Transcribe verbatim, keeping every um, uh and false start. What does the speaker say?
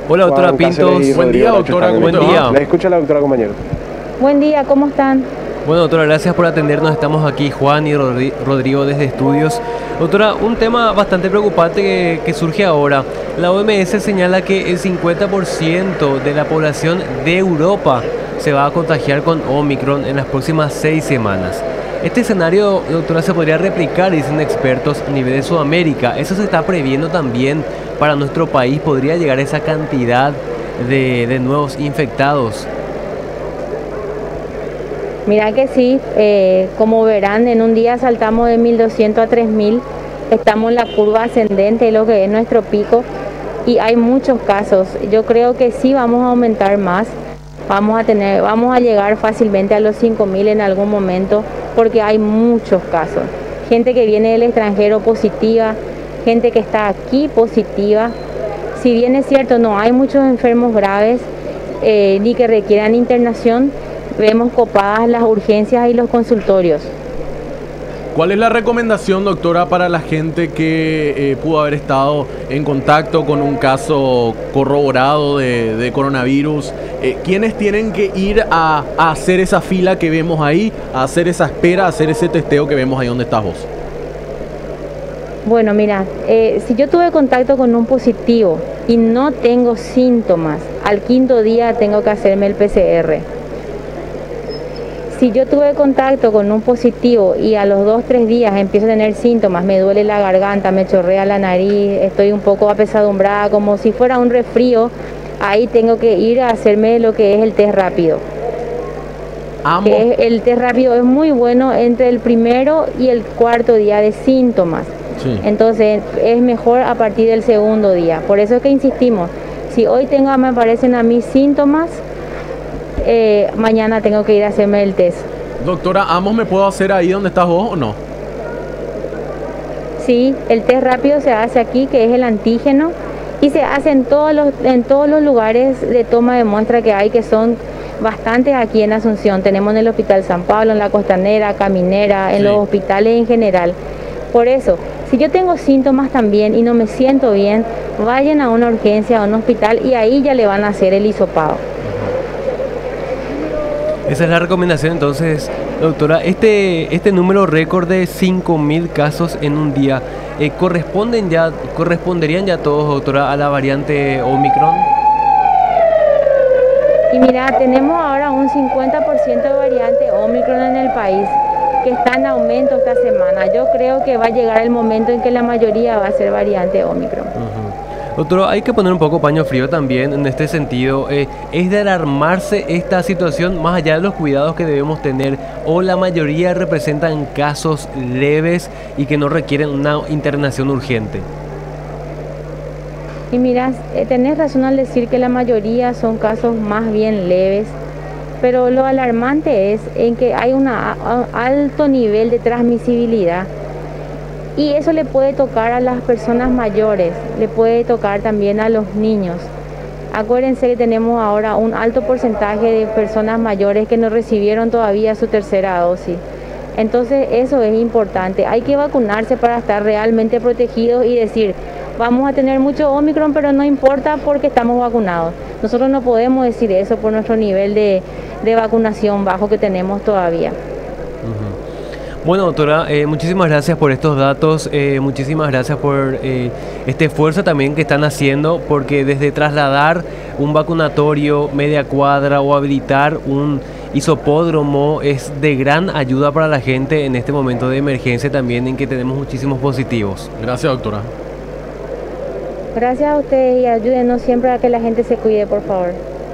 Hola, doctora Juan Cáceres Pintos. y Buen Rodrigo día, Nacho doctora. están en Buen el día. programa. Les escucha la doctora, compañero. Buen día, ¿cómo están? Bueno, doctora, gracias por atendernos. Estamos aquí, Juan y Rodri- Rodrigo, desde estudios. Doctora, un tema bastante preocupante que, que surge ahora. La O M S señala que el cincuenta por ciento de la población de Europa se va a contagiar con Omicron en las próximas seis semanas. Este escenario, doctora, se podría replicar, dicen expertos, a nivel de Sudamérica. Eso se está previendo también para nuestro país. ¿Podría llegar a esa cantidad de, de nuevos infectados? Mira que sí, eh, como verán, en un día saltamos de mil doscientos a tres mil, estamos en la curva ascendente, lo que es nuestro pico, y hay muchos casos. Yo creo que sí vamos a aumentar más, vamos a tener, vamos a llegar fácilmente a los cinco mil en algún momento, porque hay muchos casos. Gente que viene del extranjero positiva, gente que está aquí positiva. Si bien es cierto, no hay muchos enfermos graves, eh, ni que requieran internación, vemos copadas las urgencias y los consultorios. ¿Cuál es la recomendación, doctora, para la gente que eh, pudo haber estado en contacto con un caso corroborado de, de coronavirus? Eh, ¿Quiénes tienen que ir a, a hacer esa fila que vemos ahí, a hacer esa espera, a hacer ese testeo que vemos ahí donde estás vos? Bueno, mira, eh, si yo tuve contacto con un positivo y no tengo síntomas, al quinto día tengo que hacerme el P C R. Si yo tuve contacto con un positivo y a los dos, tres días empiezo a tener síntomas, me duele la garganta, me chorrea la nariz, estoy un poco apesadumbrada, como si fuera un resfrío, ahí tengo que ir a hacerme lo que es el test rápido. Ambos. Que es- el test rápido es muy bueno entre el primero y el cuarto día de síntomas. Sí. Entonces es mejor a partir del segundo día. Por eso es que insistimos, si hoy tengo, me aparecen a mí síntomas, eh, mañana tengo que ir a hacerme el test. Doctora, ¿ambos me puedo hacer ahí donde estás vos o no? Sí, el test rápido se hace aquí, que es el antígeno, y se hace en todos los, en todos los lugares de toma de muestra que hay, que son bastantes aquí en Asunción. Tenemos en el Hospital San Pablo, en la Costanera, Caminera, en Sí. los hospitales en general. Por eso, si yo tengo síntomas también y no me siento bien, vayan a una urgencia, a un hospital, y ahí ya le van a hacer el hisopado. Esa es la recomendación entonces, doctora. Este, este número récord de cinco mil casos en un día, eh, ¿corresponden ya, corresponderían ya todos, doctora, a la variante Omicron? Y mira, tenemos ahora un cincuenta por ciento de variante Omicron en el país, que está en aumento esta semana. Yo creo que va a llegar el momento en que la mayoría va a ser variante Omicron. Doctora, hay que poner un poco paño frío también en este sentido. Eh, ¿es de alarmarse esta situación más allá de los cuidados que debemos tener, o la mayoría representan casos leves y que no requieren una internación urgente? Y mira, eh, tenés razón al decir que la mayoría son casos más bien leves, pero lo alarmante es en que hay un alto nivel de transmisibilidad, y eso le puede tocar a las personas mayores, le puede tocar también a los niños. Acuérdense que tenemos ahora un alto porcentaje de personas mayores que no recibieron todavía su tercera dosis. Entonces eso es importante. Hay que vacunarse para estar realmente protegidos y decir, vamos a tener mucho Omicron, pero no importa porque estamos vacunados. Nosotros no podemos decir eso por nuestro nivel de, de vacunación bajo que tenemos todavía. Bueno, doctora, eh, muchísimas gracias por estos datos, eh, muchísimas gracias por eh, este esfuerzo también que están haciendo, porque desde trasladar un vacunatorio media cuadra o habilitar un hisopódromo es de gran ayuda para la gente en este momento de emergencia también, en que tenemos muchísimos positivos. Gracias, doctora. Gracias a ustedes y ayúdenos siempre a que la gente se cuide, por favor.